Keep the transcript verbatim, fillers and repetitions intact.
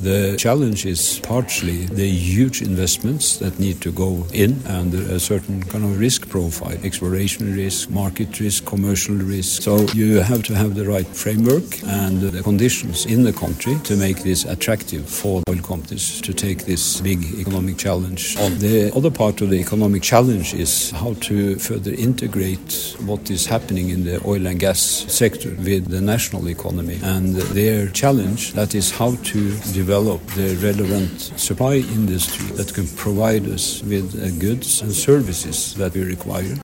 The challenge is partially the huge investments that need to go in and a certain kind of risk profile, exploration risk, market risk, commercial risk. So you have to have the right framework and the conditions in the country to make this attractive for oil companies to take this big economic challenge on. The other part of the economic challenge is how to further integrate what is happening in the oil and gas sector with the national economy. And their challenge, that is how to develop the relevant supply industry that can provide us with uh, goods and services that we require.